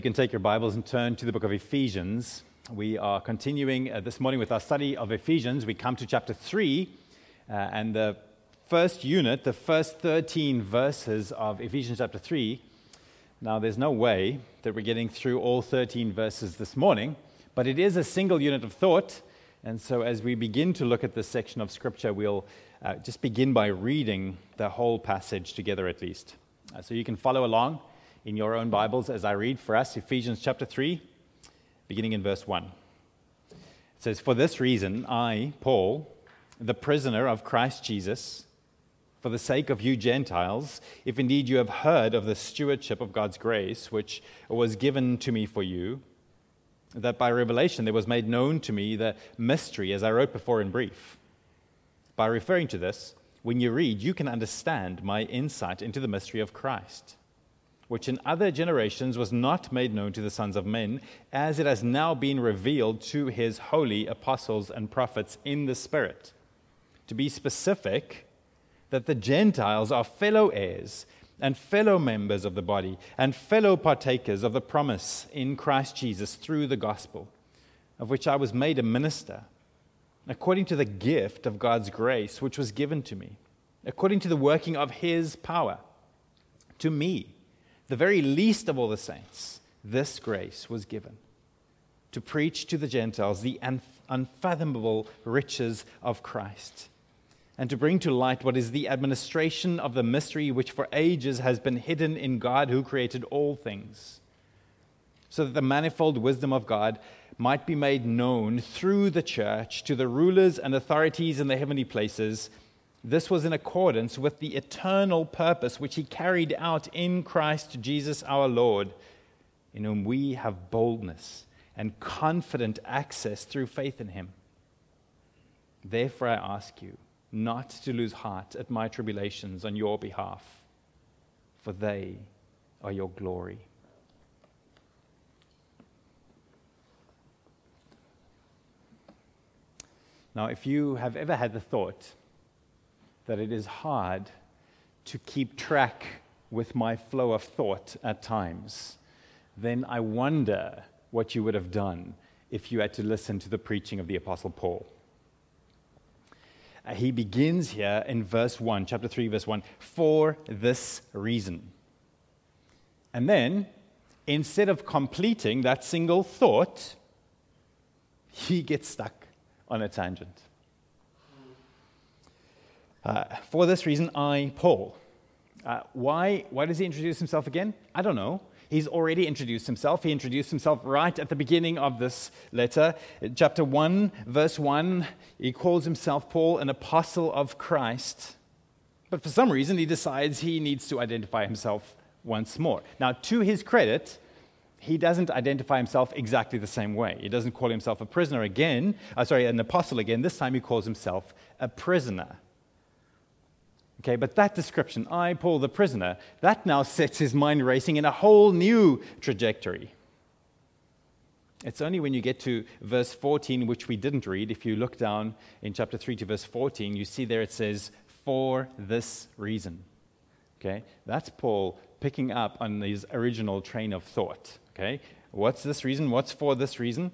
You can take your Bibles and turn to the book of Ephesians. We are continuing this morning with our study of Ephesians. We come to chapter 3, and the first unit, the first 13 verses of Ephesians chapter 3. Now, there's no way that we're getting through all 13 verses this morning, but it is a single unit of thought. And so as we begin to look at this section of Scripture, we'll just begin by reading the whole passage together at least. So you can follow along in your own Bibles as I read for us, Ephesians chapter 3, beginning in verse 1. It says, "For this reason, I, Paul, the prisoner of Christ Jesus, for the sake of you Gentiles, if indeed you have heard of the stewardship of God's grace, which was given to me for you, that by revelation there was made known to me the mystery, as I wrote before in brief. By referring to this, when you read, you can understand my insight into the mystery of Christ, which in other generations was not made known to the sons of men, as it has now been revealed to his holy apostles and prophets in the Spirit. To be specific, that the Gentiles are fellow heirs and fellow members of the body and fellow partakers of the promise in Christ Jesus through the gospel, of which I was made a minister, according to the gift of God's grace which was given to me, according to the working of his power. To me, the very least of all the saints, this grace was given, to preach to the Gentiles the unfathomable riches of Christ, and to bring to light what is the administration of the mystery which for ages has been hidden in God who created all things, so that the manifold wisdom of God might be made known through the church to the rulers and authorities in the heavenly places. This was in accordance with the eternal purpose which he carried out in Christ Jesus our Lord, in whom we have boldness and confident access through faith in him. Therefore I ask you not to lose heart at my tribulations on your behalf, for they are your glory." Now, if you have ever had the thought that it is hard to keep track with my flow of thought at times, then I wonder what you would have done if you had to listen to the preaching of the Apostle Paul. He begins here in verse 1, chapter 3, verse 1, "For this reason." And then, instead of completing that single thought, he gets stuck on a tangent. For this reason, I, Paul. Why does he introduce himself again? I don't know. He's already introduced himself. He introduced himself right at the beginning of this letter. Chapter 1, verse 1, he calls himself Paul, an apostle of Christ. But for some reason, he decides he needs to identify himself once more. Now, to his credit, he doesn't identify himself exactly the same way. He doesn't call himself a prisoner again. An apostle again. This time he calls himself a prisoner. Okay, but that description, I, Paul, the prisoner, that now sets his mind racing in a whole new trajectory. It's only when you get to verse 14, which we didn't read. If you look down in chapter 3 to verse 14, you see there it says, "For this reason." Okay, that's Paul picking up on his original train of thought. Okay, what's this reason? What's for this reason?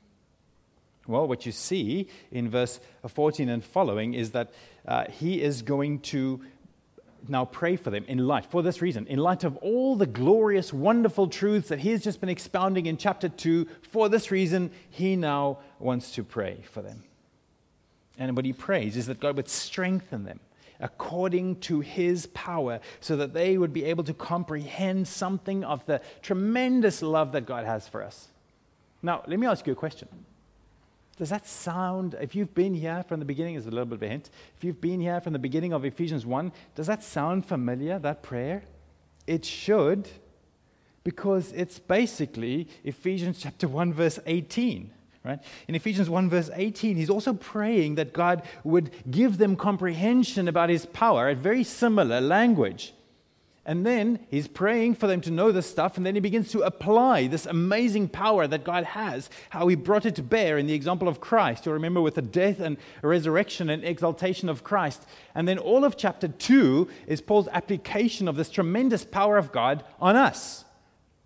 Well, what you see in verse 14 and following is that he is going to now pray for them for this reason, in light of all the glorious, wonderful truths that he has just been expounding in chapter 2. For this reason, he now wants to pray for them. And what he prays is that God would strengthen them according to his power, so that they would be able to comprehend something of the tremendous love that God has for us. Now, let me ask you a question. Does that sound, if you've been here from the beginning, is a little bit of a hint, if you've been here from the beginning of Ephesians 1, does that sound familiar, that prayer? It should, because it's basically Ephesians chapter 1, verse 18. Right? In Ephesians 1, verse 18, he's also praying that God would give them comprehension about his power, a very similar language. And then he's praying for them to know this stuff, and then he begins to apply this amazing power that God has, how he brought it to bear in the example of Christ. You'll remember with the death and resurrection and exaltation of Christ. And then all of chapter 2 is Paul's application of this tremendous power of God on us.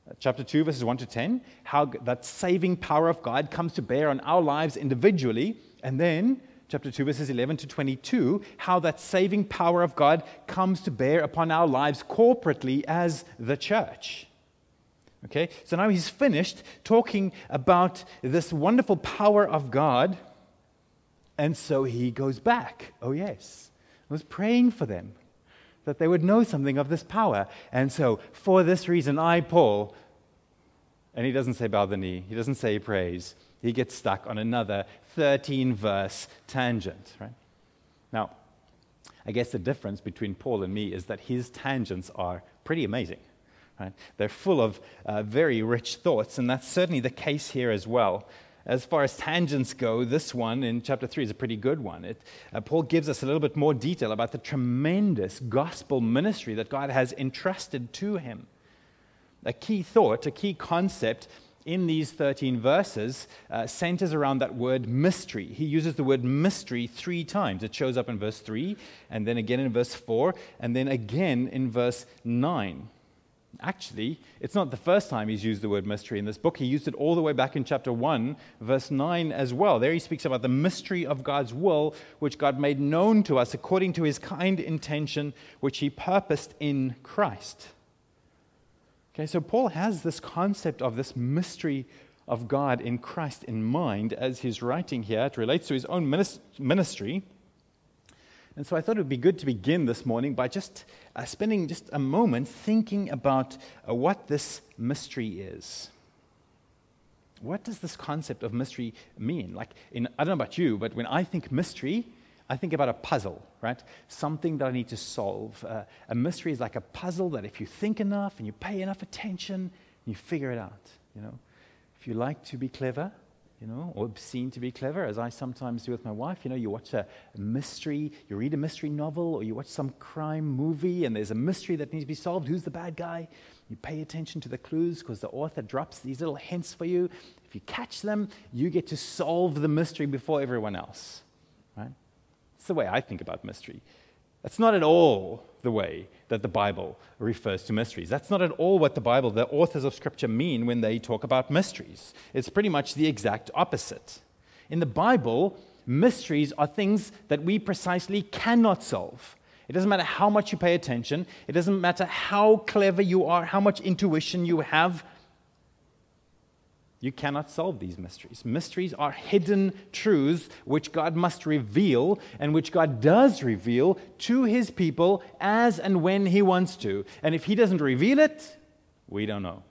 chapter 2, verses 1 to 10, how that saving power of God comes to bear on our lives individually, and then chapter 2, verses 11 to 22, how that saving power of God comes to bear upon our lives corporately as the church. Okay, so now he's finished talking about this wonderful power of God, and so he goes back. Oh yes, I was praying for them, that they would know something of this power. And so, for this reason, I, Paul, and he doesn't say bow the knee, he doesn't say praise, he gets stuck on another 13-verse tangent, right? Now, I guess the difference between Paul and me is that his tangents are pretty amazing. Right? They're full of very rich thoughts, and that's certainly the case here as well. As far as tangents go, this one in chapter 3 is a pretty good one. Paul gives us a little bit more detail about the tremendous gospel ministry that God has entrusted to him. A key thought, a key concept in these 13 verses centers around that word mystery. He uses the word mystery 3 times. It shows up in verse 3, and then again in verse 4, and then again in verse 9. Actually, it's not the first time he's used the word mystery in this book. He used it all the way back in chapter 1, verse 9 as well. There he speaks about the mystery of God's will, which God made known to us according to his kind intention, which he purposed in Christ. Okay, so Paul has this concept of this mystery of God in Christ in mind as he's writing here. It relates to his own ministry. And so I thought it would be good to begin this morning by just spending just a moment thinking about what this mystery is. What does this concept of mystery mean? I don't know about you, but when I think mystery, I think about a puzzle, right? Something that I need to solve. A mystery is like a puzzle that if you think enough and you pay enough attention, you figure it out, If you like to be clever, or seem to be clever, as I sometimes do with my wife. You watch a mystery, you read a mystery novel, or you watch some crime movie, and there's a mystery that needs to be solved. Who's the bad guy? You pay attention to the clues because the author drops these little hints for you. If you catch them, you get to solve the mystery before everyone else, right? It's the way I think about mystery. That's not at all the way that the Bible refers to mysteries. That's not at all what the authors of Scripture mean when they talk about mysteries. It's pretty much the exact opposite. In the Bible, mysteries are things that we precisely cannot solve. It doesn't matter how much you pay attention. It doesn't matter how clever you are, how much intuition you have. You cannot solve these mysteries. Mysteries are hidden truths which God must reveal and which God does reveal to his people as and when he wants to. And if he doesn't reveal it, we don't know.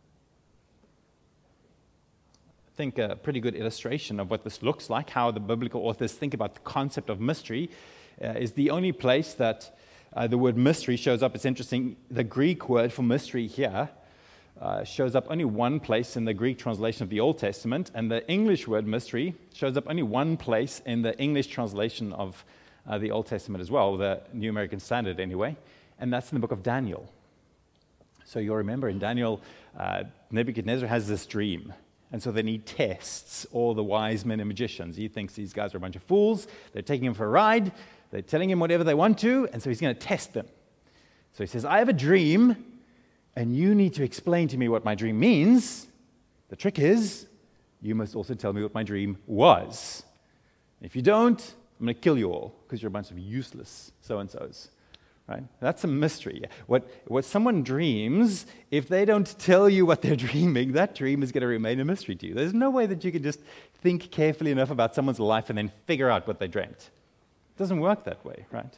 I think a pretty good illustration of what this looks like, how the biblical authors think about the concept of mystery, is the only place that the word mystery shows up. It's interesting, the Greek word for mystery here shows up only one place in the Greek translation of the Old Testament, and the English word mystery shows up only one place in the English translation of the Old Testament as well, the New American Standard anyway, and that's in the book of Daniel. So you'll remember in Daniel, Nebuchadnezzar has this dream, and so then he tests all the wise men and magicians. He thinks these guys are a bunch of fools. They're taking him for a ride. They're telling him whatever they want to, and so he's going to test them. So he says, I have a dream, and you need to explain to me what my dream means. The trick is, you must also tell me what my dream was. If you don't, I'm going to kill you all because you're a bunch of useless so-and-sos. Right? That's a mystery. What someone dreams, if they don't tell you what they're dreaming, that dream is going to remain a mystery to you. There's no way that you can just think carefully enough about someone's life and then figure out what they dreamt. It doesn't work that way, right?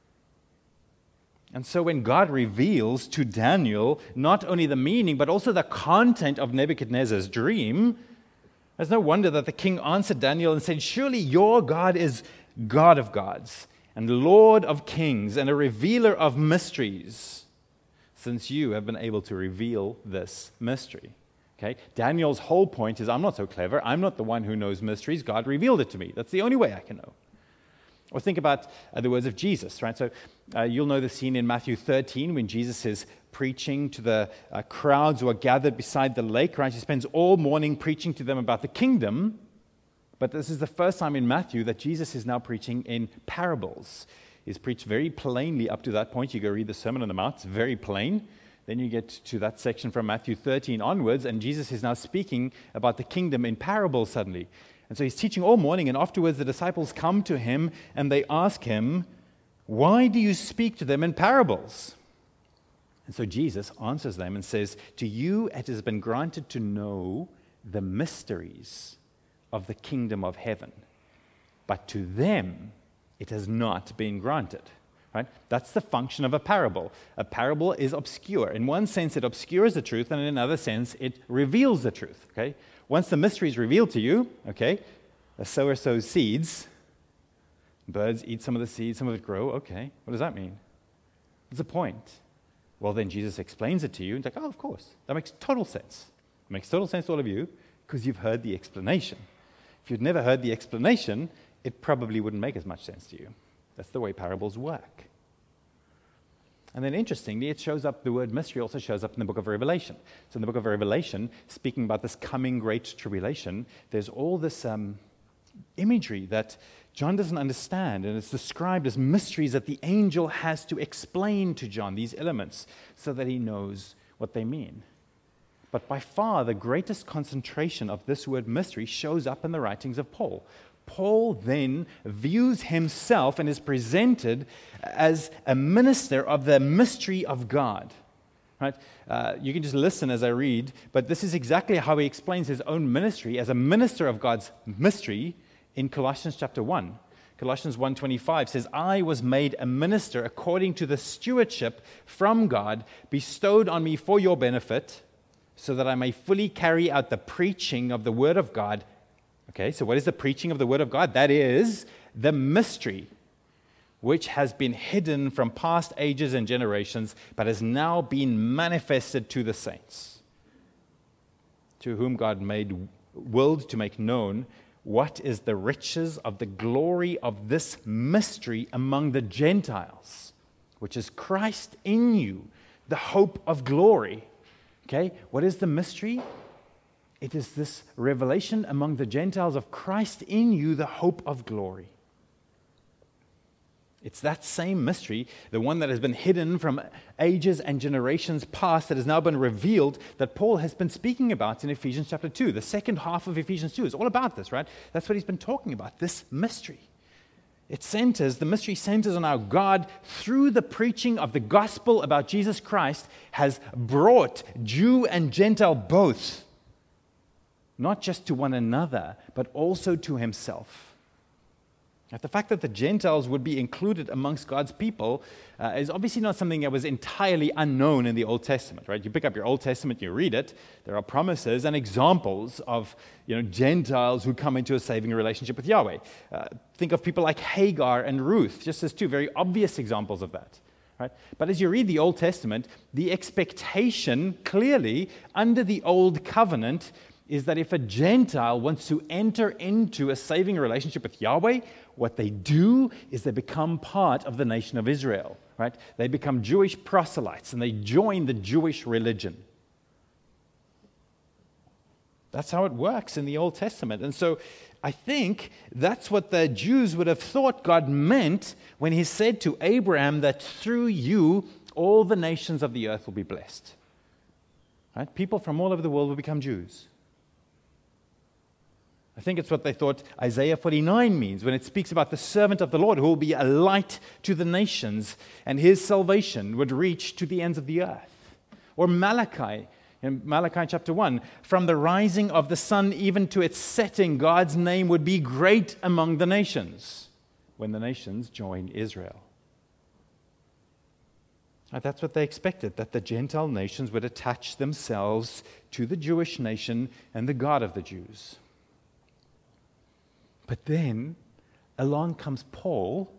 And so when God reveals to Daniel not only the meaning, but also the content of Nebuchadnezzar's dream, there's no wonder that the king answered Daniel and said, surely your God is God of gods and Lord of kings and a revealer of mysteries, since you have been able to reveal this mystery. Okay? Daniel's whole point is, I'm not so clever. I'm not the one who knows mysteries. God revealed it to me. That's the only way I can know. Or think about the words of Jesus, right? So you'll know the scene in Matthew 13 when Jesus is preaching to the crowds who are gathered beside the lake, right? He spends all morning preaching to them about the kingdom, but this is the first time in Matthew that Jesus is now preaching in parables. He's preached very plainly up to that point. You go read the Sermon on the Mount, it's very plain. Then you get to that section from Matthew 13 onwards, and Jesus is now speaking about the kingdom in parables suddenly. And so he's teaching all morning, and afterwards the disciples come to him and they ask him, "Why do you speak to them in parables?" And so Jesus answers them and says, "To you it has been granted to know the mysteries of the kingdom of heaven, but to them it has not been granted." Right? That's the function of a parable. A parable is obscure. In one sense, it obscures the truth, and in another sense, it reveals the truth. Okay? Once the mystery is revealed to you, okay, a sower sows seeds, birds eat some of the seeds, some of it grow. Okay, what does that mean? What's the point? Well, then Jesus explains it to you, and it's like, oh, of course, that makes total sense. It makes total sense to all of you because you've heard the explanation. If you'd never heard the explanation, it probably wouldn't make as much sense to you. That's the way parables work. And then interestingly, it shows up, the word mystery also shows up in the book of Revelation. So in the book of Revelation, speaking about this coming great tribulation, there's all this imagery that John doesn't understand, and it's described as mysteries that the angel has to explain to John, these elements, so that he knows what they mean. But by far, the greatest concentration of this word mystery shows up in the writings of Paul. Paul then views himself and is presented as a minister of the mystery of God. Right? You can just listen as I read, but this is exactly how he explains his own ministry as a minister of God's mystery in Colossians chapter 1. Colossians 1:25 says, "I was made a minister according to the stewardship from God bestowed on me for your benefit, so that I may fully carry out the preaching of the word of God." Okay, so what is the preaching of the word of God? That is the mystery which has been hidden from past ages and generations, but has now been manifested to the saints, to whom God willed to make known what is the riches of the glory of this mystery among the Gentiles, which is Christ in you, the hope of glory. Okay, what is the mystery? It is this revelation among the Gentiles of Christ in you, the hope of glory. It's that same mystery, the one that has been hidden from ages and generations past, that has now been revealed, that Paul has been speaking about in Ephesians chapter 2. The second half of Ephesians 2 is all about this, right? That's what he's been talking about, this mystery. The mystery centers on how God, through the preaching of the gospel about Jesus Christ, has brought Jew and Gentile both, not just to one another, but also to himself. Now, the fact that the Gentiles would be included amongst God's people is obviously not something that was entirely unknown in the Old Testament, right? You pick up your Old Testament, you read it, there are promises and examples of Gentiles who come into a saving relationship with Yahweh. Think of people like Hagar and Ruth, just as two very obvious examples of that. Right? But as you read the Old Testament, the expectation clearly under the Old Covenant is that if a Gentile wants to enter into a saving relationship with Yahweh, what they do is they become part of the nation of Israel, right? They become Jewish proselytes and they join the Jewish religion. That's how it works in the Old Testament. And so I think that's what the Jews would have thought God meant when he said to Abraham that through you all the nations of the earth will be blessed. Right? People from all over the world will become Jews. I think it's what they thought Isaiah 49 means when it speaks about the servant of the Lord who will be a light to the nations and his salvation would reach to the ends of the earth. Or Malachi, in Malachi chapter 1, from the rising of the sun even to its setting, God's name would be great among the nations when the nations join Israel. That's what they expected, that the Gentile nations would attach themselves to the Jewish nation and the God of the Jews. But then along comes Paul,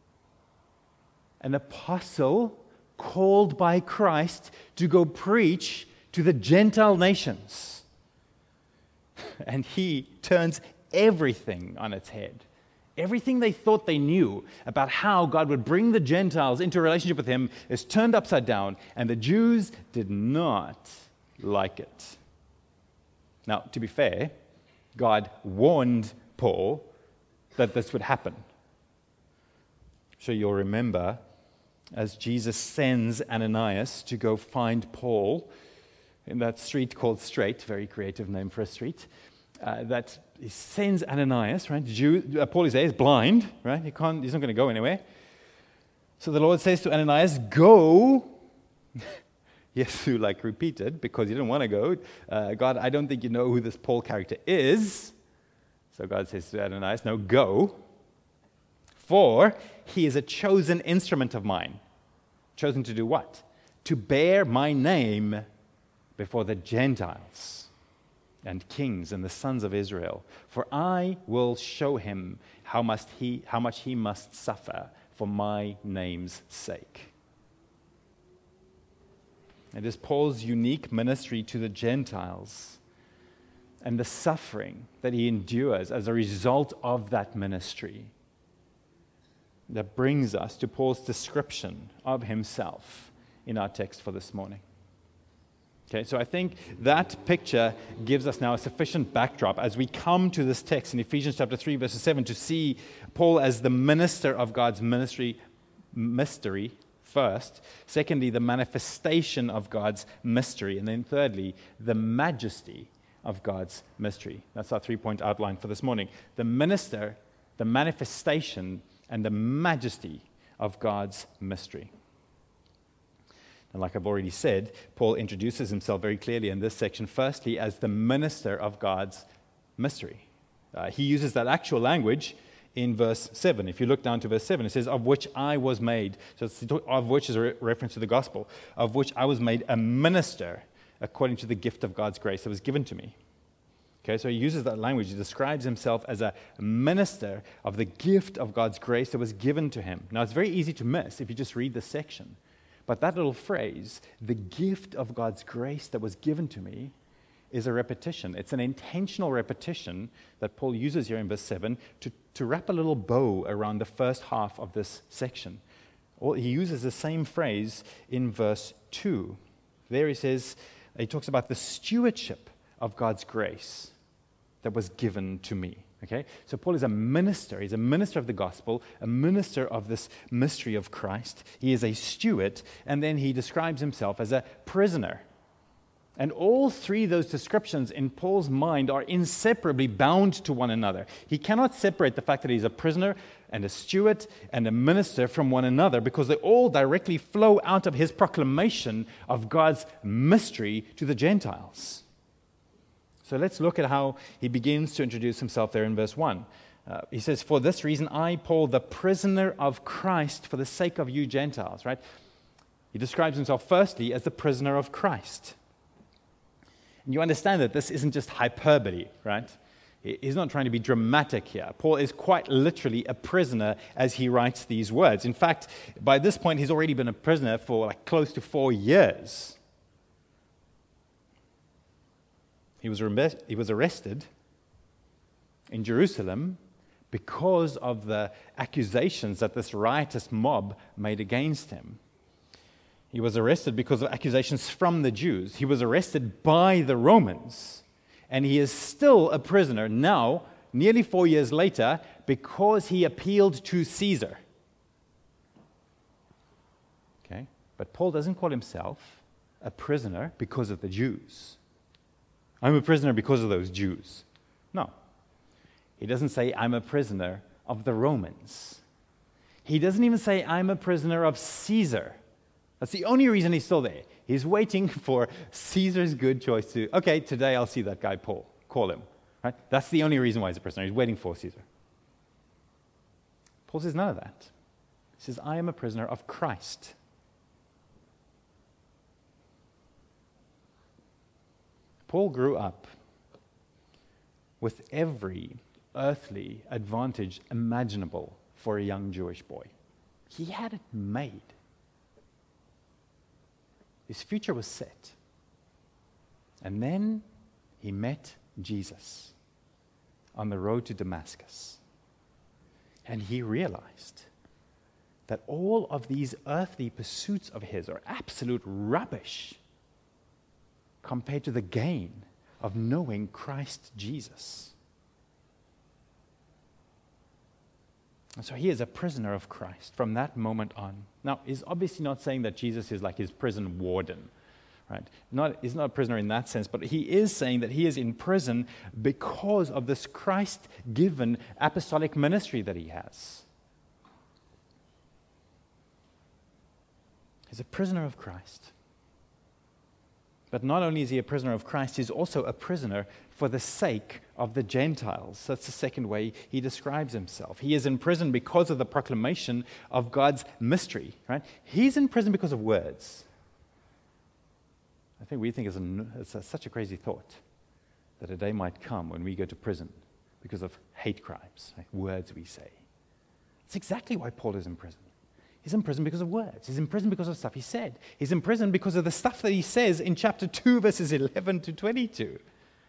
an apostle called by Christ to go preach to the Gentile nations. And he turns everything on its head. Everything they thought they knew about how God would bring the Gentiles into a relationship with him is turned upside down, and the Jews did not like it. Now, to be fair, God warned Paul that this would happen. So you'll remember as Jesus sends Ananias to go find Paul in that street called Straight, very creative name for a street, that he sends Ananias, right? Paul is there, he's blind, right? He's not going to go anywhere. So the Lord says to Ananias, go. Yes, who repeated because he didn't want to go. God, I don't think you know who this Paul character is. So God says to Ananias, no, go. For he is a chosen instrument of mine. Chosen to do what? To bear my name before the Gentiles and kings and the sons of Israel. For I will show him how much he must suffer for my name's sake. It is Paul's unique ministry to the Gentiles and the suffering that he endures as a result of that ministry that brings us to Paul's description of himself in our text for this morning. Okay, so I think that picture gives us now a sufficient backdrop as we come to this text in Ephesians chapter 3, verses 7, to see Paul as the minister of God's mystery first. Secondly, the manifestation of God's mystery. And then thirdly, the majesty of God's mystery. That's our three-point outline for this morning. The minister, the manifestation, and the majesty of God's mystery. And like I've already said, Paul introduces himself very clearly in this section, firstly, as the minister of God's mystery. He uses that actual language in verse 7. If you look down to verse 7, it says, of which I was made, so of which is a reference to the gospel, of which I was made a minister according to the gift of God's grace that was given to me. Okay, so he uses that language. He describes himself as a minister of the gift of God's grace that was given to him. Now, it's very easy to miss if you just read this section. But that little phrase, the gift of God's grace that was given to me, is a repetition. It's an intentional repetition that Paul uses here in verse 7 to wrap a little bow around the first half of this section. He uses the same phrase in verse 2. There he talks about the stewardship of God's grace that was given to me. Okay? So Paul is a minister. He's a minister of the gospel, a minister of this mystery of Christ. He is a steward, and then he describes himself as a prisoner. And all three of those descriptions in Paul's mind are inseparably bound to one another. He cannot separate the fact that he's a prisoner and a steward and a minister from one another because they all directly flow out of his proclamation of God's mystery to the Gentiles. So let's look at how he begins to introduce himself there in verse 1. He says, for this reason, I, Paul, the prisoner of Christ, for the sake of you Gentiles, right? He describes himself firstly as the prisoner of Christ. And you understand that this isn't just hyperbole, right? He's not trying to be dramatic here. Paul is quite literally a prisoner as he writes these words. In fact, by this point, he's already been a prisoner for close to 4 years. He was arrested in Jerusalem because of the accusations that this riotous mob made against him. He was arrested because of accusations from the Jews. He was arrested by the Romans. And he is still a prisoner now, nearly 4 years later, because he appealed to Caesar. Okay? But Paul doesn't call himself a prisoner because of the Jews. I'm a prisoner because of those Jews. No. He doesn't say, I'm a prisoner of the Romans. He doesn't even say, I'm a prisoner of Caesar. That's the only reason he's still there. He's waiting for Caesar's good choice to, okay, today I'll see that guy Paul. Call him. Right? That's the only reason why he's a prisoner. He's waiting for Caesar. Paul says none of that. He says, I am a prisoner of Christ. Paul grew up with every earthly advantage imaginable for a young Jewish boy. He had it made. His future was set. And then he met Jesus on the road to Damascus. And he realized that all of these earthly pursuits of his are absolute rubbish compared to the gain of knowing Christ Jesus. So he is a prisoner of Christ from that moment on. Now, he's obviously not saying that Jesus is like his prison warden, right? He's not a prisoner in that sense, but he is saying that he is in prison because of this Christ-given apostolic ministry that he has. He's a prisoner of Christ. But not only is he a prisoner of Christ, he's also a prisoner for the sake of the Gentiles. That's the second way he describes himself. He is in prison because of the proclamation of God's mystery, right? He's in prison because of words. I think we think it's such a crazy thought that a day might come when we go to prison because of hate crimes, like words we say. It's exactly why Paul is in prison. He's in prison because of words. He's in prison because of stuff he said. He's in prison because of the stuff that he says in chapter 2, verses 11 to 22.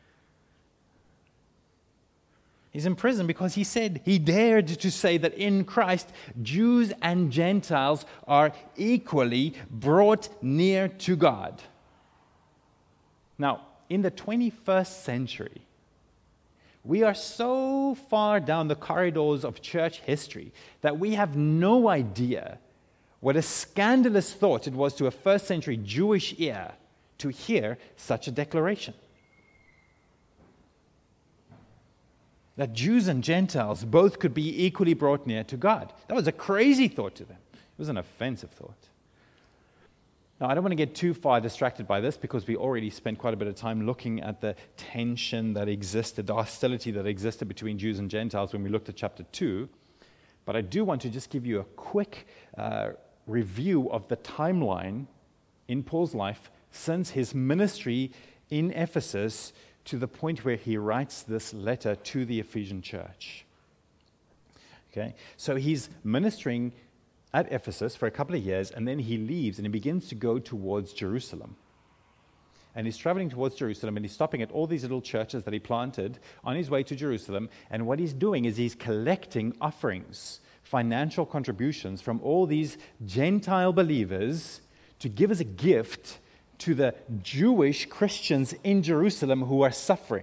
He's in prison because he dared to say that in Christ, Jews and Gentiles are equally brought near to God. Now, in the 21st century, we are so far down the corridors of church history that we have no idea what a scandalous thought it was to a first century Jewish ear to hear such a declaration. That Jews and Gentiles both could be equally brought near to God. That was a crazy thought to them. It was an offensive thought. Now, I don't want to get too far distracted by this because we already spent quite a bit of time looking at the tension that existed, the hostility that existed between Jews and Gentiles when we looked at chapter 2. But I do want to just give you a quick review of the timeline in Paul's life since his ministry in Ephesus to the point where he writes this letter to the Ephesian church. Okay, so he's ministering at Ephesus for a couple of years, and then he leaves and he begins to go towards Jerusalem. And he's traveling towards Jerusalem, and he's stopping at all these little churches that he planted on his way to Jerusalem. And what he's doing is he's collecting offerings, financial contributions from all these Gentile believers to give as a gift to the Jewish Christians in Jerusalem who are suffering.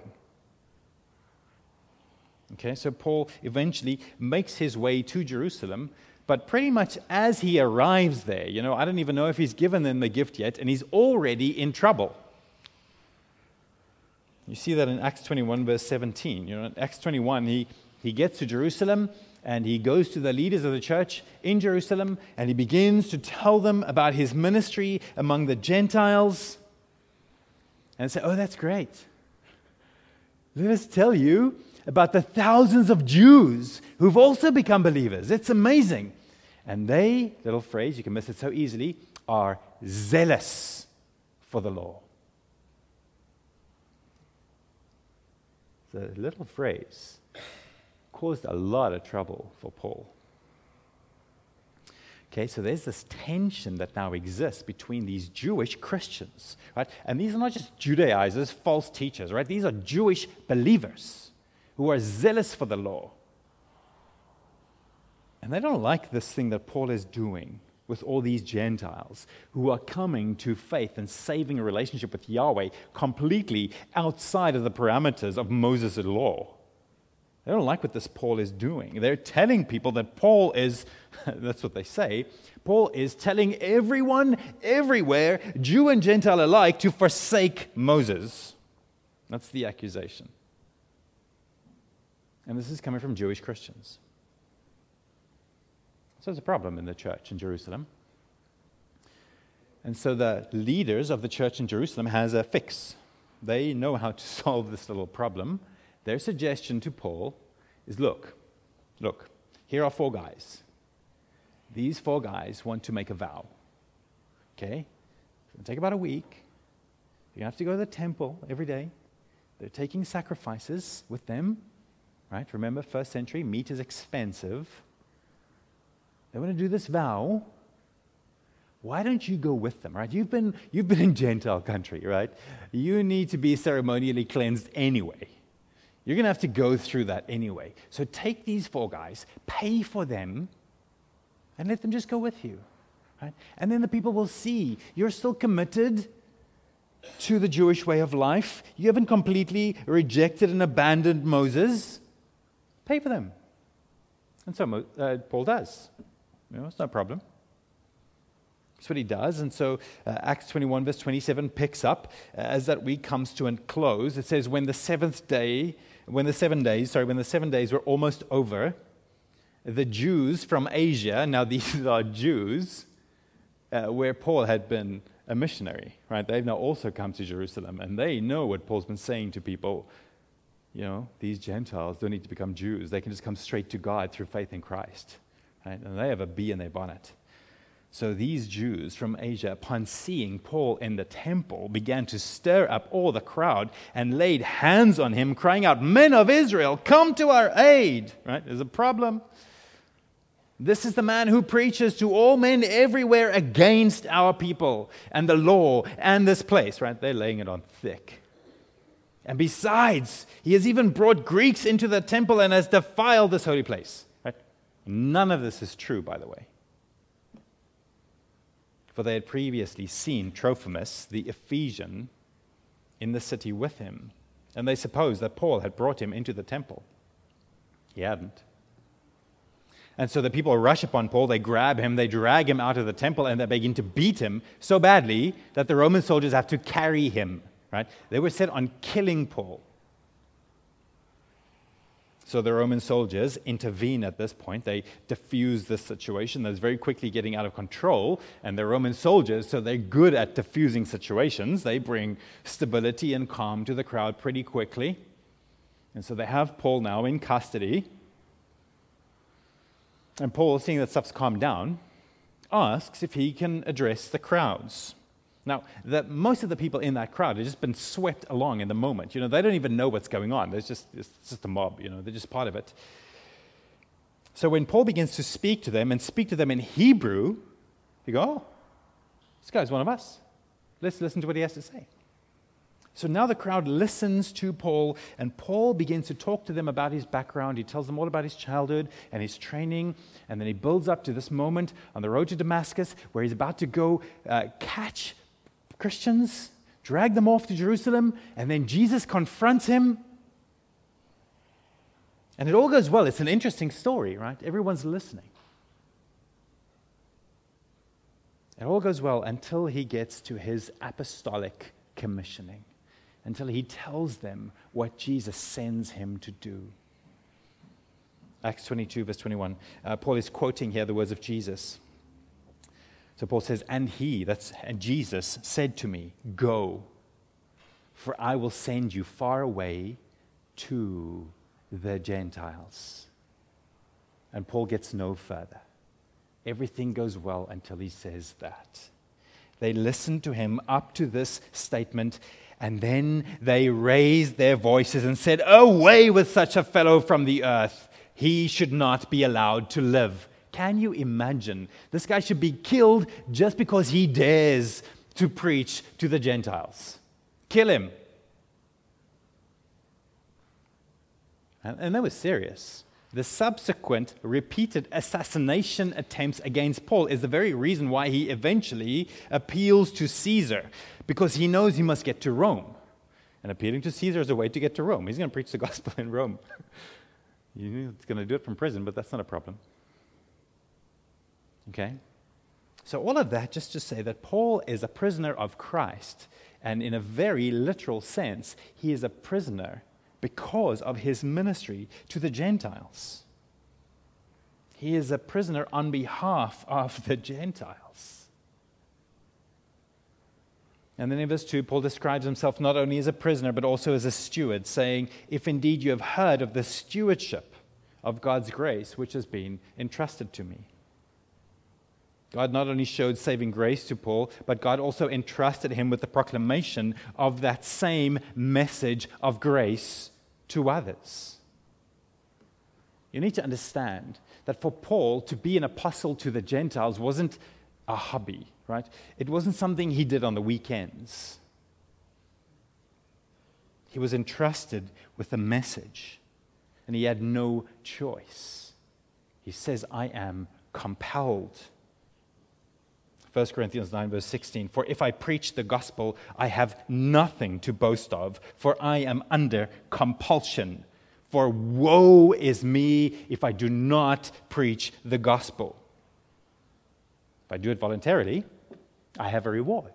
Okay, so Paul eventually makes his way to Jerusalem, but pretty much as he arrives there, I don't even know if he's given them the gift yet, and he's already in trouble. You see that in Acts 21, verse 17. In Acts 21, he gets to Jerusalem, and he goes to the leaders of the church in Jerusalem, and he begins to tell them about his ministry among the Gentiles, and say, oh, that's great. Let us tell you about the thousands of Jews who've also become believers. It's amazing. And they, little phrase, you can miss it so easily, are zealous for the law. The little phrase caused a lot of trouble for Paul. Okay, so there's this tension that now exists between these Jewish Christians, right? And these are not just Judaizers, false teachers, right? These are Jewish believers who are zealous for the law. And they don't like this thing that Paul is doing with all these Gentiles who are coming to faith and saving a relationship with Yahweh completely outside of the parameters of Moses' law. They don't like what this Paul is doing. They're telling people that Paul is, that's what they say, Paul is telling everyone, everywhere, Jew and Gentile alike, to forsake Moses. That's the accusation. And this is coming from Jewish Christians. So there's a problem in the church in Jerusalem. And so the leaders of the church in Jerusalem has a fix. They know how to solve this little problem. Their suggestion to Paul is, look, here are 4 guys. These 4 guys want to make a vow. Okay? It's going to take about a week. You're going to have to go to the temple every day. They're taking sacrifices with them. Right? Remember, first century, meat is expensive. They want to do this vow. Why don't you go with them, right? You've been in Gentile country, right? You need to be ceremonially cleansed anyway. You're going to have to go through that anyway. So take these 4 guys, pay for them, and let them just go with you, right? And then the people will see you're still committed to the Jewish way of life. You haven't completely rejected and abandoned Moses. Pay for them. And so Paul does. It's no problem. That's what he does. And so Acts 21 verse 27 picks up as that week comes to a close. It says, when the 7 days were almost over, the Jews from Asia, now these are Jews, where Paul had been a missionary, right? They've now also come to Jerusalem, and they know what Paul's been saying to people. These Gentiles don't need to become Jews. They can just come straight to God through faith in Christ, right? And they have a bee in their bonnet. So these Jews from Asia, upon seeing Paul in the temple, began to stir up all the crowd and laid hands on him, crying out, "Men of Israel, come to our aid!" Right? There's a problem. This is the man who preaches to all men everywhere against our people and the law and this place. Right? They're laying it on thick. And besides, he has even brought Greeks into the temple and has defiled this holy place. Right? None of this is true, by the way. For they had previously seen Trophimus, the Ephesian, in the city with him. And they supposed that Paul had brought him into the temple. He hadn't. And so the people rush upon Paul, they grab him, they drag him out of the temple, and they begin to beat him so badly that the Roman soldiers have to carry him. Right? They were set on killing Paul. So the Roman soldiers intervene at this point. They diffuse this situation that's very quickly getting out of control. And the Roman soldiers, so they're good at diffusing situations. They bring stability and calm to the crowd pretty quickly. And so they have Paul now in custody. And Paul, seeing that stuff's calmed down, asks if he can address the crowds. Now, most of the people in that crowd have just been swept along in the moment. They don't even know what's going on. It's just a mob. They're just part of it. So when Paul begins to speak to them and speak to them in Hebrew, they go, "Oh, this guy's one of us. Let's listen to what he has to say." So now the crowd listens to Paul, and Paul begins to talk to them about his background. He tells them all about his childhood and his training, and then he builds up to this moment on the road to Damascus where he's about to go catch Christians, drag them off to Jerusalem, and then Jesus confronts him. And it all goes well. It's an interesting story, right? Everyone's listening. It all goes well until he gets to his apostolic commissioning, until he tells them what Jesus sends him to do. Acts 22, verse 21. Paul is quoting here the words of Jesus. So Paul says, and Jesus said to me, "Go, for I will send you far away to the Gentiles." And Paul gets no further. Everything goes well until he says that. They listened to him up to this statement, and then they raised their voices and said, "Away with such a fellow from the earth. He should not be allowed to live." Can you imagine? This guy should be killed just because he dares to preach to the Gentiles. Kill him. And that was serious. The subsequent repeated assassination attempts against Paul is the very reason why he eventually appeals to Caesar, because he knows he must get to Rome. And appealing to Caesar is a way to get to Rome. He's going to preach the gospel in Rome. He's going to do it from prison, but that's not a problem. Okay? So all of that just to say that Paul is a prisoner of Christ, and in a very literal sense, he is a prisoner because of his ministry to the Gentiles. He is a prisoner on behalf of the Gentiles. And then in verse 2, Paul describes himself not only as a prisoner, but also as a steward, saying, "If indeed you have heard of the stewardship of God's grace, which has been entrusted to me." God not only showed saving grace to Paul, but God also entrusted him with the proclamation of that same message of grace to others. You need to understand that for Paul to be an apostle to the Gentiles wasn't a hobby, right? It wasn't something he did on the weekends. He was entrusted with a message, and he had no choice. He says, "I am compelled." 1 Corinthians 9, verse 16, "For if I preach the gospel, I have nothing to boast of, for I am under compulsion. For woe is me if I do not preach the gospel. If I do it voluntarily, I have a reward.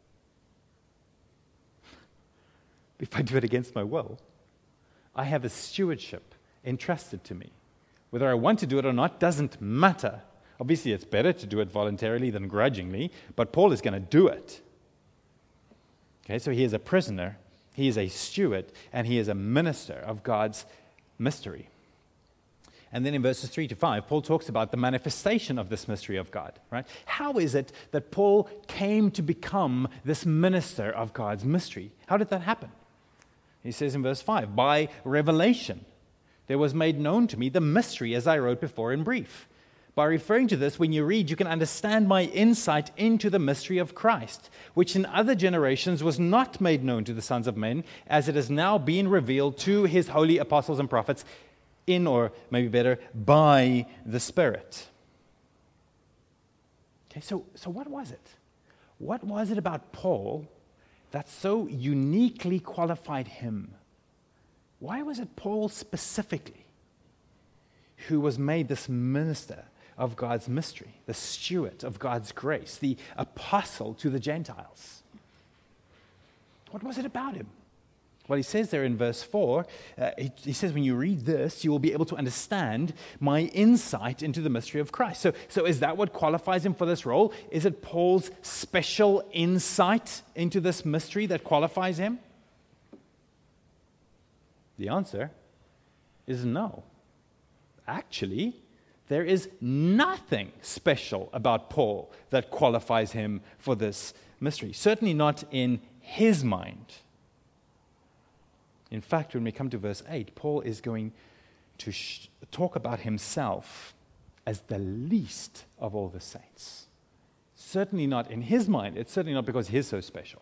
If I do it against my will, I have a stewardship entrusted to me. Whether I want to do it or not doesn't matter. Obviously, it's better to do it voluntarily than grudgingly, but Paul is going to do it. Okay, so he is a prisoner, he is a steward, and he is a minister of God's mystery. And then in verses 3 to 5, Paul talks about the manifestation of this mystery of God, right? How is it that Paul came to become this minister of God's mystery? How did that happen? He says in verse 5, by revelation, there was made known to me the mystery as I wrote before in brief. By referring to this, when you read, you can understand my insight into the mystery of Christ, which in other generations was not made known to the sons of men, as it has now been revealed to his holy apostles and prophets in, or maybe better, by the Spirit. Okay, so what was it? What was it about Paul that so uniquely qualified him? Why was it Paul specifically who was made this minister of God's mystery, the steward of God's grace, the apostle to the Gentiles? What was it about him? Well, he says there in verse 4, he says, when you read this, you will be able to understand my insight into the mystery of Christ. So is that what qualifies him for this role? Is it Paul's special insight into this mystery that qualifies him? The answer is no. Actually, there is nothing special about Paul that qualifies him for this mystery. Certainly not in his mind. In fact, when we come to verse 8, Paul is going to talk about himself as the least of all the saints. Certainly not in his mind. It's certainly not because he's so special.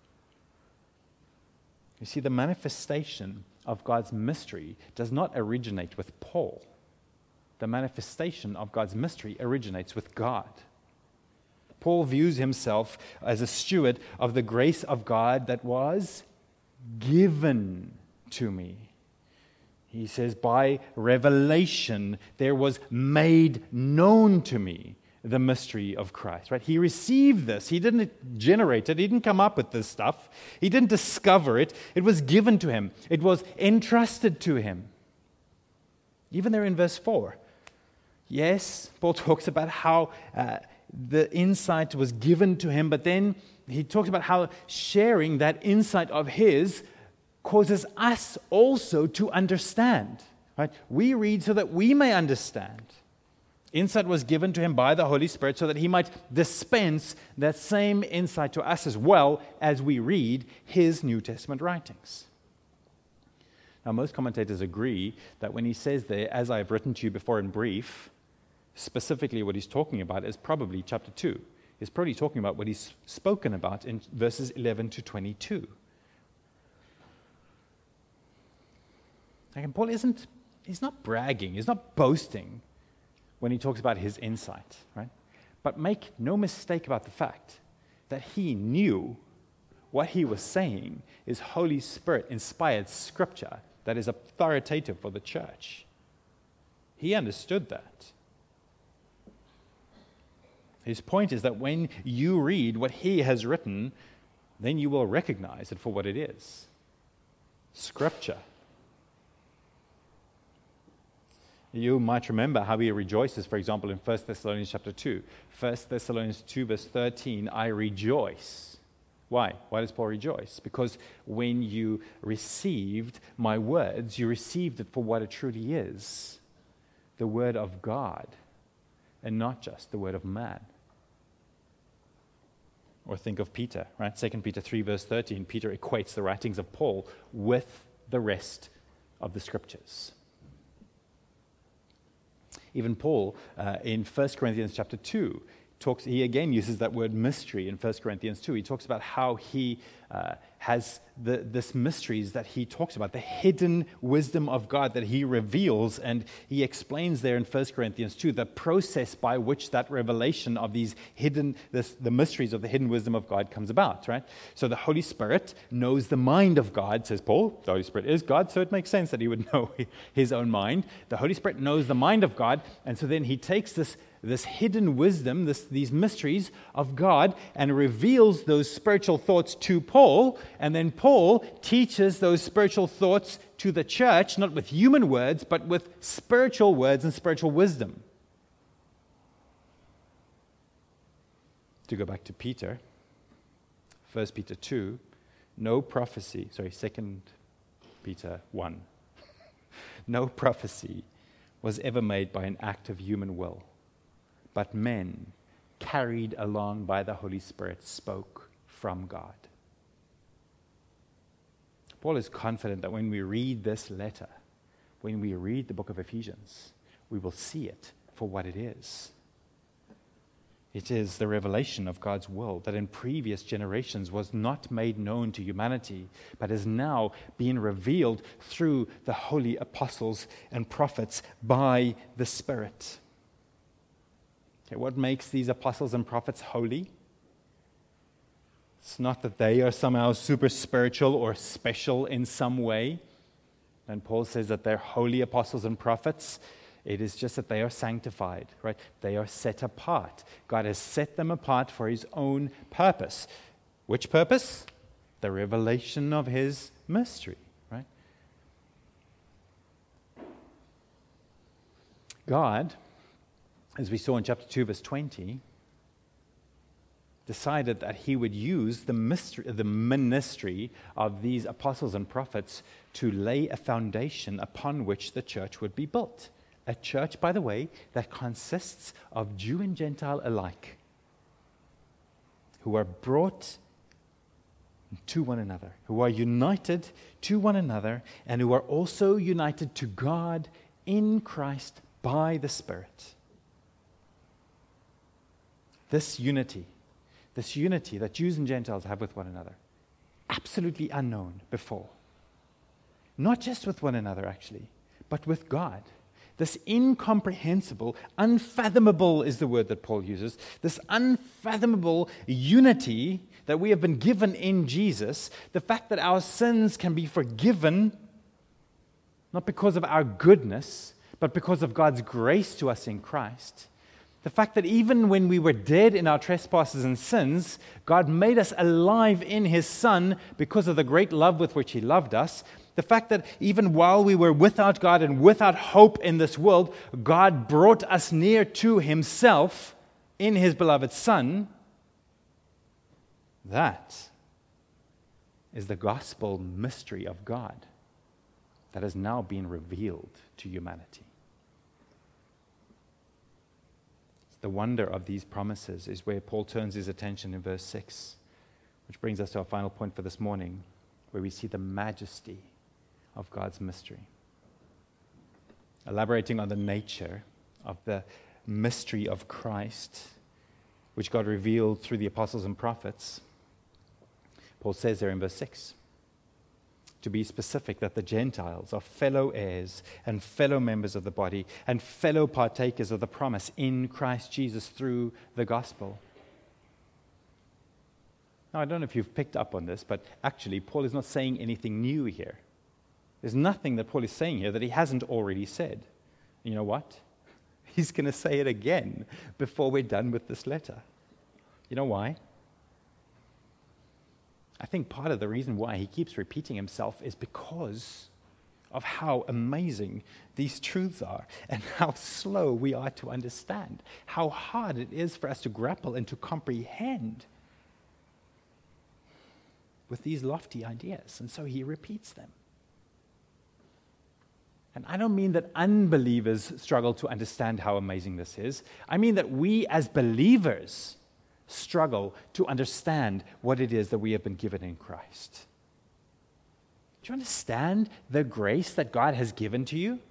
You see, the manifestation of God's mystery does not originate with Paul. The manifestation of God's mystery originates with God. Paul views himself as a steward of the grace of God that was given to me. He says, by revelation, there was made known to me the mystery of Christ, right? He received this. He didn't generate it. He didn't come up with this stuff. He didn't discover it. It was given to him. It was entrusted to him. Even there in verse 4, yes, Paul talks about how the insight was given to him, but then he talks about how sharing that insight of his causes us also to understand. Right? We read so that we may understand. Insight was given to him by the Holy Spirit so that he might dispense that same insight to us as well as we read his New Testament writings. Now, most commentators agree that when he says there, as I have written to you before in brief, specifically what he's talking about is probably chapter 2. He's probably talking about what he's spoken about in verses 11 to 22. And Paul he's not bragging, he's not boasting when he talks about his insight, right? But make no mistake about the fact that he knew what he was saying is Holy Spirit inspired scripture that is authoritative for the church. He understood that. His point is that when you read what he has written, then you will recognize it for what it is. Scripture. You might remember how he rejoices, for example, in 1 Thessalonians chapter 2. 1 Thessalonians 2 verse 13, I rejoice. Why? Why does Paul rejoice? Because when you received my words, you received it for what it truly is. The word of God, and not just the word of man. Or think of Peter, right? 2 Peter 3 verse 13, Peter equates the writings of Paul with the rest of the scriptures. Even Paul, in 1 Corinthians chapter 2, he again uses that word mystery in 1 Corinthians 2. He talks about how he has this mysteries that he talks about, the hidden wisdom of God that he reveals, and he explains there in 1 Corinthians 2 the process by which that revelation of these the mysteries of the hidden wisdom of God comes about, right? So the Holy Spirit knows the mind of God, says Paul. The Holy Spirit is God, so it makes sense that he would know his own mind. The Holy Spirit knows the mind of God, and so then he takes this hidden wisdom, these mysteries of God, and reveals those spiritual thoughts to Paul, and then Paul teaches those spiritual thoughts to the church, not with human words, but with spiritual words and spiritual wisdom. To go back to Peter, 1 Peter 2, no prophecy, 2 Peter 1, no prophecy was ever made by an act of human will, but men, carried along by the Holy Spirit, spoke from God. Paul is confident that when we read this letter, when we read the book of Ephesians, we will see it for what it is. It is the revelation of God's will that in previous generations was not made known to humanity, but is now being revealed through the holy apostles and prophets by the Spirit. Okay, what makes these apostles and prophets holy? It's not that they are somehow super spiritual or special in some way. And Paul says that they're holy apostles and prophets. It is just that they are sanctified, right? They are set apart. God has set them apart for his own purpose. Which purpose? The revelation of his mystery, right? God, as we saw in chapter 2, verse 20, decided that he would use the ministry of these apostles and prophets to lay a foundation upon which the church would be built. A church, by the way, that consists of Jew and Gentile alike, who are brought to one another, who are united to one another, and who are also united to God in Christ by the Spirit. This unity that Jews and Gentiles have with one another, absolutely unknown before. Not just with one another, actually, but with God. This incomprehensible, unfathomable is the word that Paul uses, this unfathomable unity that we have been given in Jesus, the fact that our sins can be forgiven, not because of our goodness, but because of God's grace to us in Christ. The fact that even when we were dead in our trespasses and sins, God made us alive in his Son because of the great love with which he loved us. The fact that even while we were without God and without hope in this world, God brought us near to himself in his beloved Son. That is the gospel mystery of God that has now been revealed to humanity. The wonder of these promises is where Paul turns his attention in verse 6, which brings us to our final point for this morning, where we see the majesty of God's mystery. Elaborating on the nature of the mystery of Christ, which God revealed through the apostles and prophets, Paul says there in verse 6, to be specific, that the Gentiles are fellow heirs and fellow members of the body and fellow partakers of the promise in Christ Jesus through the gospel. Now, I don't know if you've picked up on this, but actually, Paul is not saying anything new here. There's nothing that Paul is saying here that he hasn't already said. You know what? He's going to say it again before we're done with this letter. You know why? I think part of the reason why he keeps repeating himself is because of how amazing these truths are and how slow we are to understand, how hard it is for us to grapple and to comprehend with these lofty ideas. And so he repeats them. And I don't mean that unbelievers struggle to understand how amazing this is. I mean that we as believers struggle to understand what it is that we have been given in Christ. Do you understand the grace that God has given to you?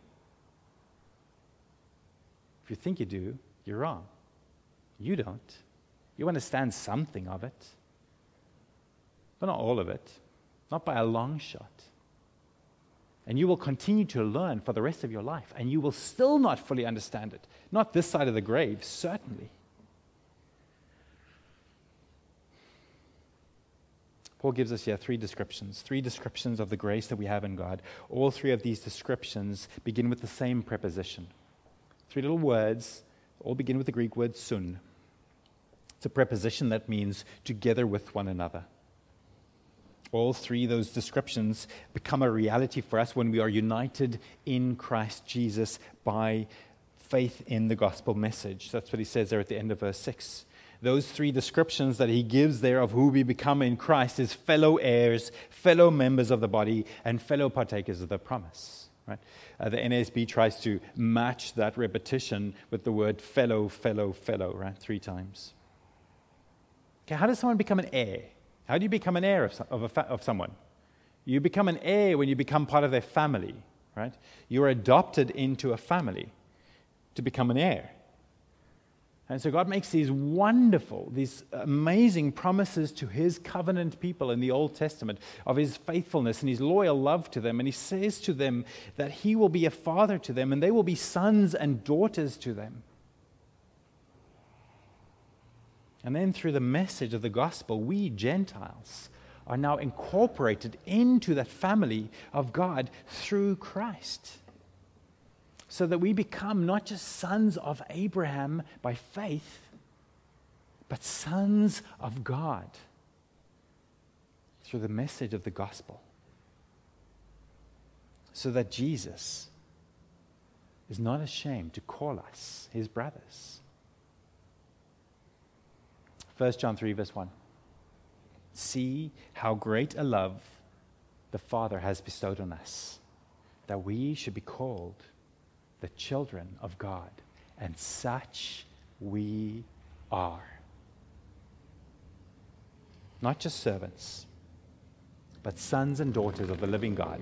If you think you do, you're wrong. You don't. You understand something of it. but not all of it, not by a long shot. And you will continue to learn for the rest of your life, and you will still not fully understand it. Not this side of the grave, certainly. Paul gives us here three descriptions of the grace that we have in God. All three of these descriptions begin with the same preposition. Three little words, all begin with the Greek word sun. It's a preposition that means together with one another. All three of those descriptions become a reality for us when we are united in Christ Jesus by faith in the gospel message. That's what he says there at the end of verse 6. Those three descriptions that he gives there of who we become in Christ is fellow heirs, fellow members of the body, and fellow partakers of the promise. Right? The NASB tries to match that repetition with the word fellow, fellow, fellow, right? 3 times. Okay, how does someone become an heir? How do you become an heir of someone? You become an heir when you become part of their family, right? You're adopted into a family to become an heir. And so God makes these wonderful, these amazing promises to his covenant people in the Old Testament of his faithfulness and his loyal love to them. And he says to them that he will be a father to them and they will be sons and daughters to them. And then through the message of the gospel, we Gentiles are now incorporated into that family of God through Christ. So that we become not just sons of Abraham by faith, but sons of God through the message of the gospel. So that Jesus is not ashamed to call us his brothers. 1 John 3 verse 1. See how great a love the Father has bestowed on us, that we should be called the children of God, and such we are. Not just servants, but sons and daughters of the living God.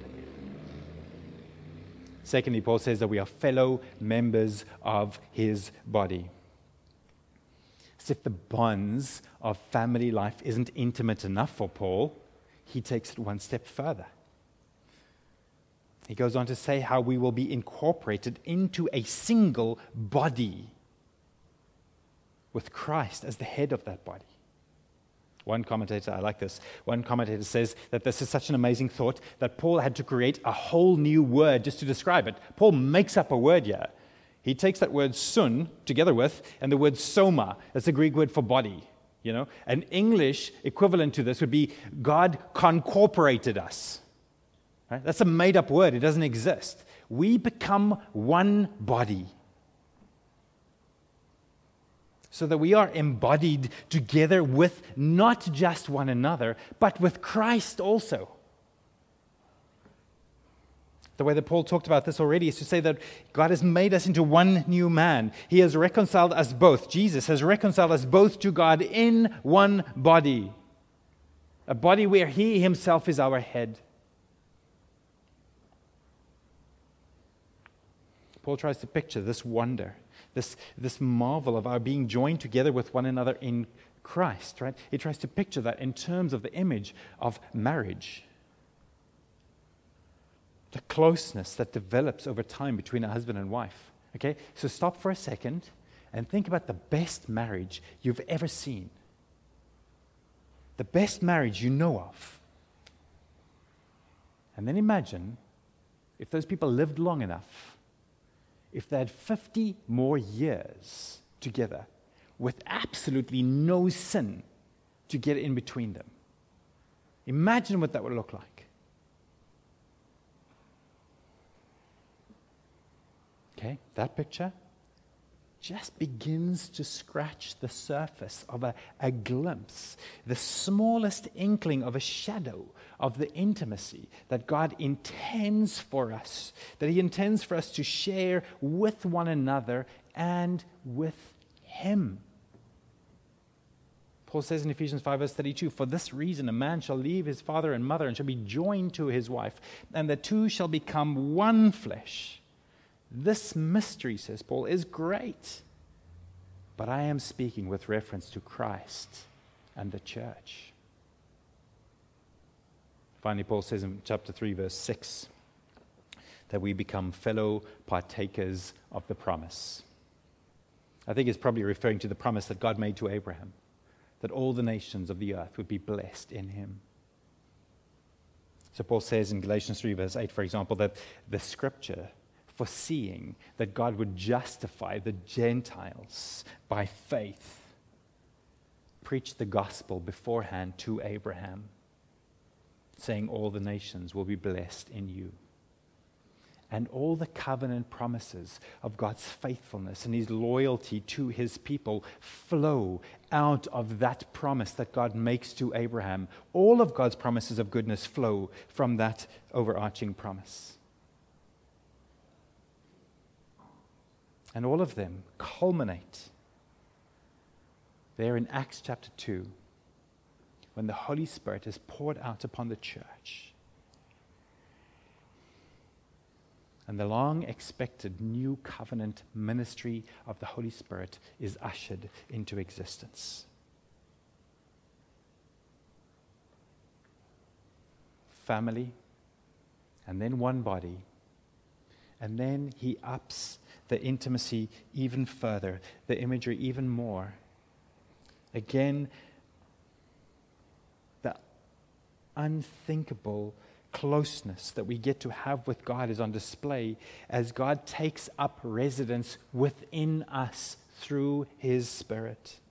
Secondly, Paul says that we are fellow members of his body. As if the bonds of family life isn't intimate enough for Paul, he takes it one step further. He goes on to say how we will be incorporated into a single body with Christ as the head of that body. One commentator, I like this, one commentator says that this is such an amazing thought that Paul had to create a whole new word just to describe it. Paul makes up a word here. He takes that word sun together with, and the word soma, that's a Greek word for body. You know, an English equivalent to this would be God concorporated us. Right? That's a made-up word. It doesn't exist. We become one body. So that we are embodied together with not just one another, but with Christ also. The way that Paul talked about this already is to say that God has made us into one new man. He has reconciled us both. Jesus has reconciled us both to God in one body. A body where he himself is our head. Paul tries to picture this wonder, this marvel of our being joined together with one another in Christ, right? He tries to picture that in terms of the image of marriage. The closeness that develops over time between a husband and wife. Okay? So stop for a second and think about the best marriage you've ever seen. The best marriage you know of. And then imagine if those people lived long enough, if they had 50 more years together with absolutely no sin to get in between them. Imagine what that would look like. Okay, that picture just begins to scratch the surface of a glimpse, the smallest inkling of a shadow of the intimacy that God intends for us, that he intends for us to share with one another and with him. Paul says in Ephesians 5 verse 32, for this reason a man shall leave his father and mother and shall be joined to his wife, and the two shall become one flesh. This mystery, says Paul, is great, but I am speaking with reference to Christ and the church. Finally, Paul says in chapter 3, verse 6, that we become fellow partakers of the promise. I think it's probably referring to the promise that God made to Abraham, that all the nations of the earth would be blessed in him. So Paul says in Galatians 3, verse 8, for example, that the scripture, foreseeing that God would justify the Gentiles by faith, preached the gospel beforehand to Abraham, saying all the nations will be blessed in you. And all the covenant promises of God's faithfulness and his loyalty to his people flow out of that promise that God makes to Abraham. All of God's promises of goodness flow from that overarching promise. And all of them culminate there in Acts chapter 2, when the Holy Spirit is poured out upon the church. And the long-expected new covenant ministry of the Holy Spirit is ushered into existence. Family, and then one body, and then he ups the intimacy even further, the imagery even more. Again, the unthinkable closeness that we get to have with God is on display as God takes up residence within us through his Spirit.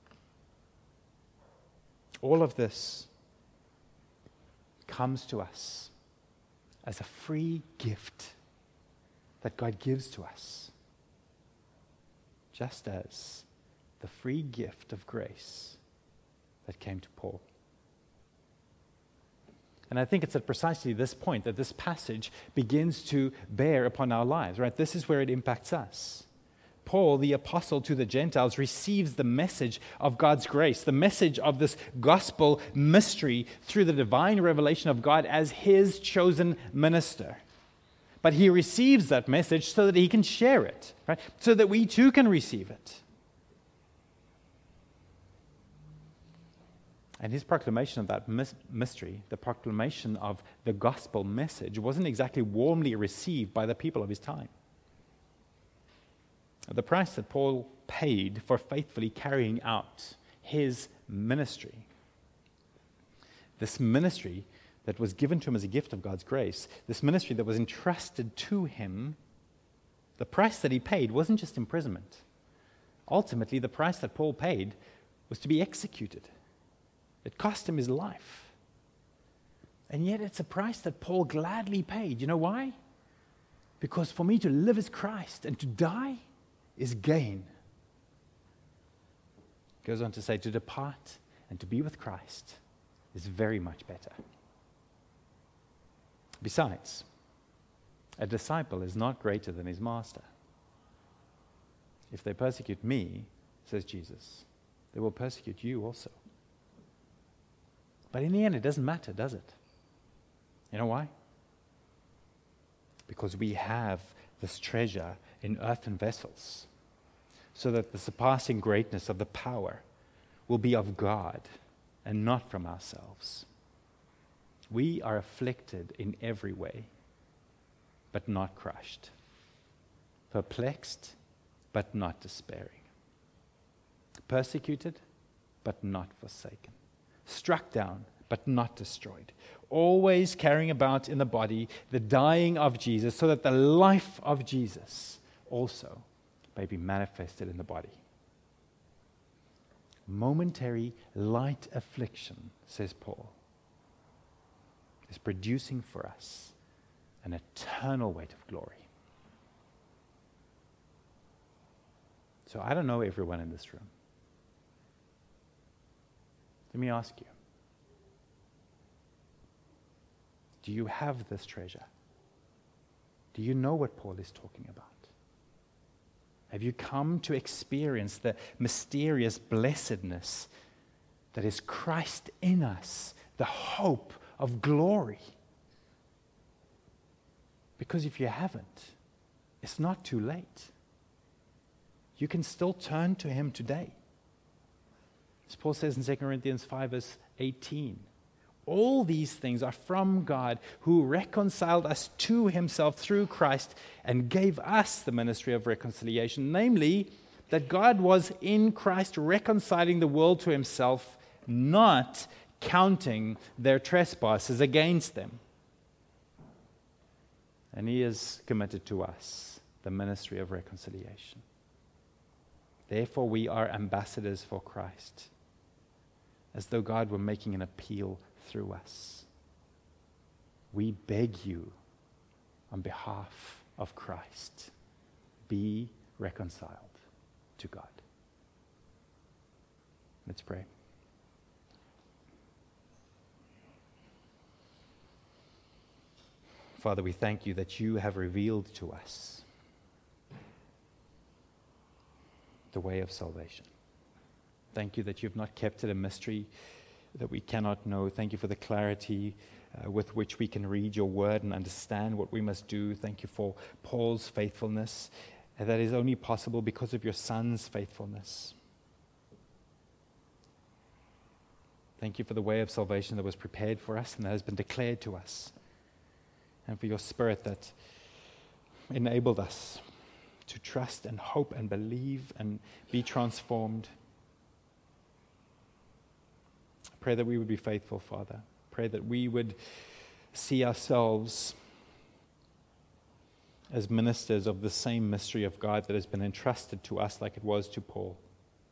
All of this comes to us as a free gift that God gives to us, just as the free gift of grace that came to Paul. And I think it's at precisely this point that this passage begins to bear upon our lives, right? This is where it impacts us. Paul, the apostle to the Gentiles, receives the message of God's grace, the message of this gospel mystery through the divine revelation of God as his chosen minister. But he receives that message so that he can share it, right? So that we too can receive it. And his proclamation of that mystery, the proclamation of the gospel message, wasn't exactly warmly received by the people of his time. The price that Paul paid for faithfully carrying out his ministry, this ministry that was given to him as a gift of God's grace, this ministry that was entrusted to him, the price that he paid wasn't just imprisonment. Ultimately, the price that Paul paid was to be executed. It cost him his life. And yet it's a price that Paul gladly paid. You know why? Because for me to live is Christ and to die is gain. He goes on to say to depart and to be with Christ is very much better. Besides, a disciple is not greater than his master. If they persecute me, says Jesus, they will persecute you also. But in the end, it doesn't matter, does it? You know why? Because we have this treasure in earthen vessels, so that the surpassing greatness of the power will be of God and not from ourselves. We are afflicted in every way, but not crushed, perplexed, but not despairing, persecuted, but not forsaken, struck down, but not destroyed, always carrying about in the body the dying of Jesus, so that the life of Jesus also may be manifested in the body. Momentary light affliction, says Paul, is producing for us an eternal weight of glory. So I don't know everyone in this room. Let me ask you, do you have this treasure? Do you know what Paul is talking about? Have you come to experience the mysterious blessedness that is Christ in us, the hope of glory? Because if you haven't, it's not too late. You can still turn to him today. As Paul says in 2 Corinthians 5, verse 18, all these things are from God, who reconciled us to himself through Christ and gave us the ministry of reconciliation, namely, that God was in Christ reconciling the world to himself, not counting their trespasses against them. And he has committed to us the ministry of reconciliation. Therefore, we are ambassadors for Christ, as though God were making an appeal through us. We beg you, on behalf of Christ, be reconciled to God. Let's pray. Father, we thank you that you have revealed to us the way of salvation. Thank you that you've not kept it a mystery that we cannot know. Thank you for the clarity with which we can read your word and understand what we must do. Thank you for Paul's faithfulness. That is only possible because of your Son's faithfulness. Thank you for the way of salvation that was prepared for us and that has been declared to us. And for your Spirit that enabled us to trust and hope and believe and be transformed. I pray that we would be faithful, Father. Pray that we would see ourselves as ministers of the same mystery of God that has been entrusted to us like it was to Paul.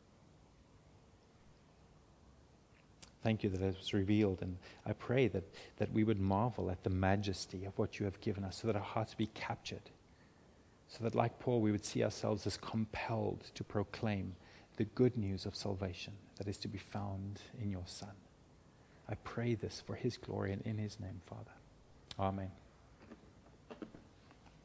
Thank you that it was revealed, and I pray that we would marvel at the majesty of what you have given us so that our hearts be captured, so that like Paul we would see ourselves as compelled to proclaim the good news of salvation that is to be found in your Son. I pray this for his glory and in his name, Father. Amen.